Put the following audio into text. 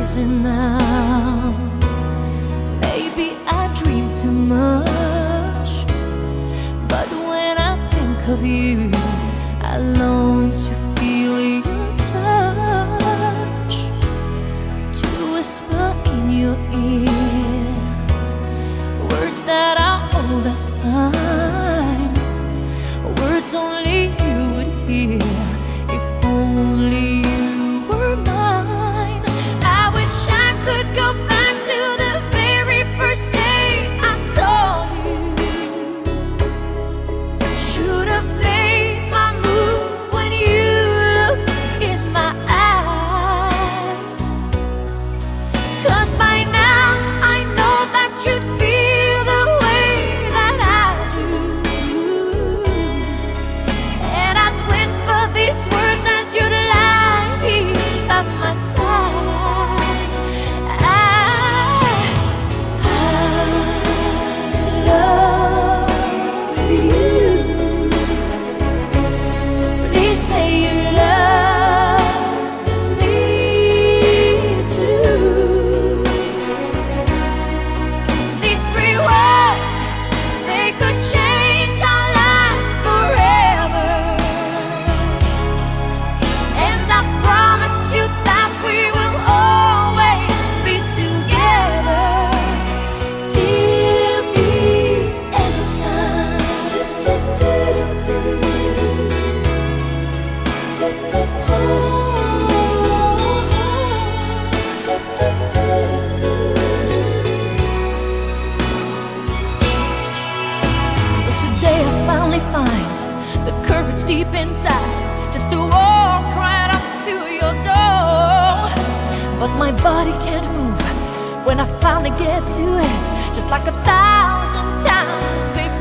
realizing now, maybe I dream too much. But when I think of you, I long to feel your touch, to whisper in your ear words that are old as time, words only you would hear if only you were mine. I wish I could go back to the very first day I saw you. Should have made my move when you looked in my eyes, 'cause by now I know that you'd feel the way that I do, and I'd whisper these words as you'd lie here by my side. I love you. Please say you love me too. These three words, they could change our lives forever. And I promise you that we will always be together till the end of time. So today I finally find the courage deep inside just to walk right up to your door. But my body can't move when I finally get to it, just like 1,000 times before.